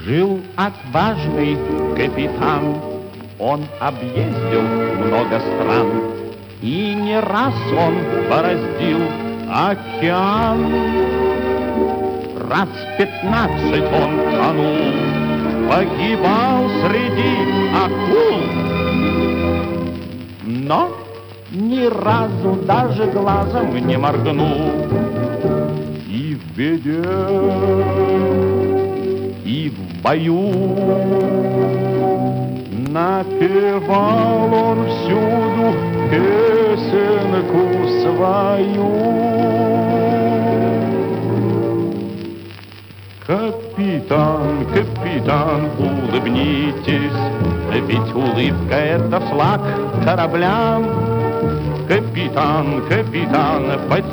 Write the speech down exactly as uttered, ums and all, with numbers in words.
Жил отважный капитан, он объездил много стран, и не раз он бороздил океан. Раз пятнадцать он тонул, погибал среди акул, но ни разу даже глазом не моргнул. И в беде, и в бою напевал он всюду песенку свою. Капитан, капитан, улыбнитесь, ведь улыбка — это флаг кораблям. Капитан, капитан,